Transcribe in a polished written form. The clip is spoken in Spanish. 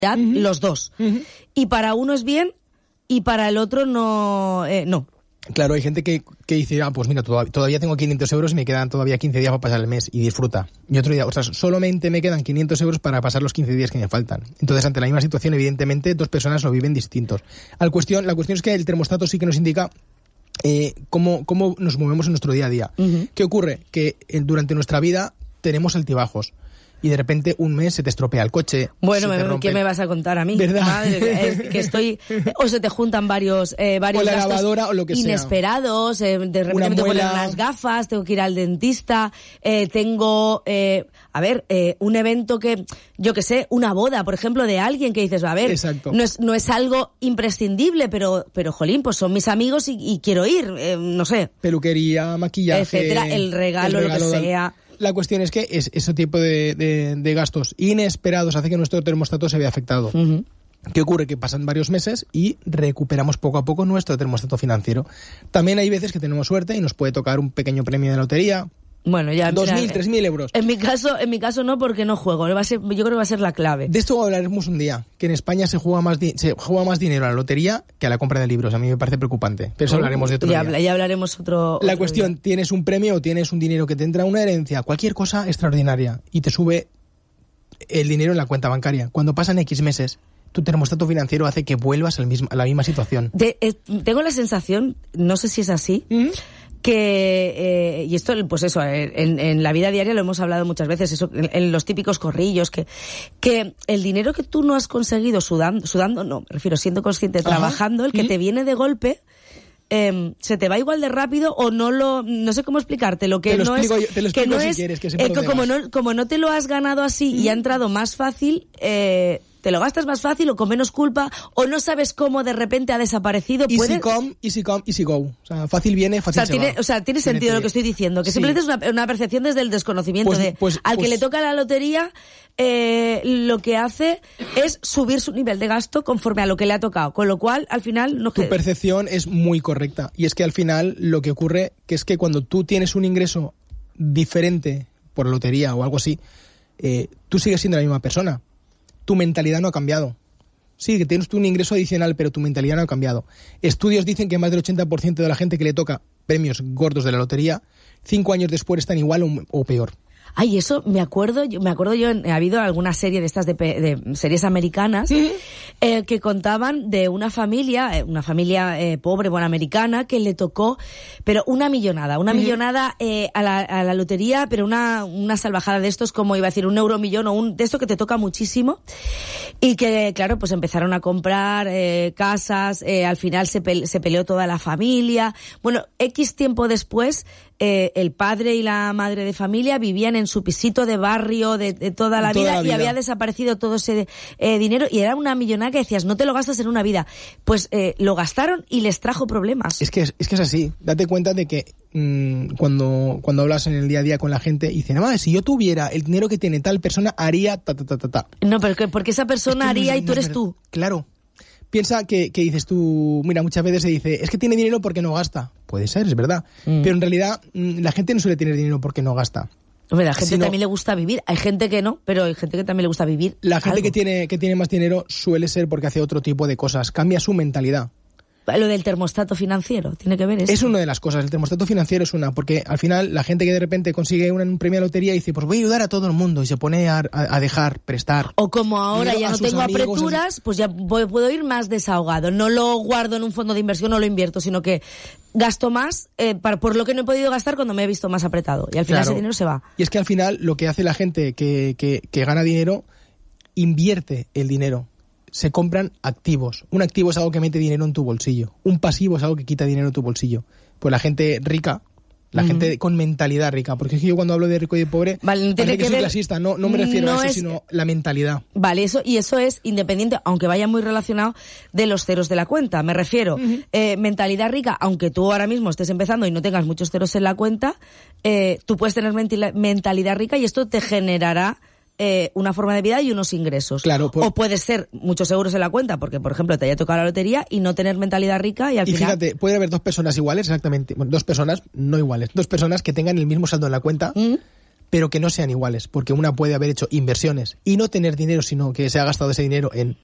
los dos. Y para uno es bien y para el otro no. Claro, hay gente que dice, pues mira, todavía tengo 500 euros y me quedan todavía 15 días para pasar el mes, y disfruta. Y otro día, solamente me quedan 500 euros para pasar los 15 días que me faltan. Entonces, ante la misma situación, evidentemente, dos personas lo viven distintos. La cuestión es que el termostato sí que nos indica cómo nos movemos en nuestro día a día. ¿Qué ocurre? Que durante nuestra vida tenemos altibajos. Y de repente un mes se te estropea el coche. Bueno, ¿qué me vas a contar a mí? ¿Verdad? Madre, que estoy... O se te juntan varios o la gastos lavadora o lo que inesperados. De repente me tengo que poner unas gafas, tengo que ir al dentista, tengo... un evento que... Yo qué sé, una boda, por ejemplo, de alguien que dices, Exacto. No es algo imprescindible, pero jolín, pues son mis amigos y quiero ir, no sé. Peluquería, maquillaje... Etcétera, el regalo, lo que sea... La cuestión es que ese tipo de gastos inesperados hace que nuestro termostato se vea afectado. ¿Qué ocurre? Que pasan varios meses y recuperamos poco a poco nuestro termostato financiero. También hay veces que tenemos suerte y nos puede tocar un pequeño premio de lotería. Bueno, ya 2.000, 3.000 euros. En mi caso no, porque no juego. Yo creo que va a ser la clave. De esto hablaremos un día, que en España se juega más dinero a la lotería que a la compra de libros. A mí me parece preocupante, pero eso hablaremos de otro día. Ya hablaremos otro La cuestión, día. Tienes un premio o tienes un dinero que te entra, una herencia, cualquier cosa extraordinaria, y te sube el dinero en la cuenta bancaria. Cuando pasan X meses, tu termostato financiero hace que vuelvas a la misma situación. Tengo la sensación, no sé si es así, que y esto pues eso en la vida diaria lo hemos hablado muchas veces, eso en los típicos corrillos, que el dinero que tú no has conseguido sudando no, me refiero siendo consciente, trabajando, el que te viene de golpe, se te va igual de rápido, o no sé cómo explicarte, lo que no es, te lo explico que no si es, quieres, que sé por dónde como no te lo has ganado así y ha entrado más fácil, te lo gastas más fácil o con menos culpa, o no sabes cómo de repente ha desaparecido. Easy come, easy go. O sea, fácil viene, fácil se va. O sea, tiene sentido lo que estoy diciendo, que simplemente es una percepción desde el desconocimiento al que le toca la lotería, lo que hace es subir su nivel de gasto conforme a lo que le ha tocado, con lo cual al final tu percepción es muy correcta, y es que al final lo que ocurre que es que cuando tú tienes un ingreso diferente por la lotería o algo así, tú sigues siendo la misma persona. Tu mentalidad no ha cambiado. Sí, que tienes tú un ingreso adicional, pero tu mentalidad no ha cambiado. Estudios dicen que más del 80% de la gente que le toca premios gordos de la lotería, 5 años después están igual o peor. Ay, eso me acuerdo yo, ha habido alguna serie de estas de series americanas que contaban de una familia pobre, buena americana, que le tocó, pero una millonada a la lotería, pero una salvajada de estos, como iba a decir, un euromillón o de esto que te toca muchísimo, y que claro, pues empezaron a comprar casas, al final se peleó toda la familia. Bueno, X tiempo después, el padre y la madre de familia vivían en su pisito de barrio de toda la vida, y había desaparecido todo ese dinero, y era una millonada que decías, no te lo gastas en una vida. Pues lo gastaron y les trajo problemas. Es que es así. Date cuenta de que cuando hablas en el día a día con la gente, dicen, si yo tuviera el dinero que tiene tal persona, haría ta. No, pero porque esa persona haría y tú eres tú. Claro. Piensa que dices tú, mira, muchas veces se dice, es que tiene dinero porque no gasta. Puede ser, es verdad. Pero en realidad la gente no suele tener dinero porque no gasta. Hombre, la gente también le gusta vivir. Hay gente que no, pero hay gente que también le gusta vivir. La gente que tiene más dinero suele ser porque hace otro tipo de cosas. Cambia su mentalidad. Lo del termostato financiero, ¿tiene que ver eso? Es una de las cosas, el termostato financiero es una, porque al final la gente que de repente consigue un premio de lotería dice, pues voy a ayudar a todo el mundo, y se pone a dejar, prestar. O como ahora ya no tengo apreturas, pues ya puedo ir más desahogado, no lo guardo en un fondo de inversión, no lo invierto, sino que gasto más por lo que no he podido gastar cuando me he visto más apretado, y al final ese dinero se va. Y es que al final lo que hace la gente que gana dinero, invierte el dinero. Se compran activos. Un activo es algo que mete dinero en tu bolsillo. Un pasivo es algo que quita dinero en tu bolsillo. Pues la gente rica, la gente con mentalidad rica, porque es que yo cuando hablo de rico y de pobre, parece que soy clasista, no me refiero a eso, sino la mentalidad. Vale, eso es independiente, aunque vaya muy relacionado de los ceros de la cuenta. Me refiero, mentalidad rica, aunque tú ahora mismo estés empezando y no tengas muchos ceros en la cuenta, tú puedes tener mentalidad rica y esto te generará una forma de vida y unos ingresos. Claro, o puede ser muchos euros en la cuenta, porque por ejemplo te haya tocado la lotería y no tener mentalidad rica y al final... Y fíjate, puede haber dos personas iguales, exactamente, bueno, dos personas no iguales, dos personas que tengan el mismo saldo en la cuenta, pero que no sean iguales, porque una puede haber hecho inversiones y no tener dinero, sino que se ha gastado ese dinero en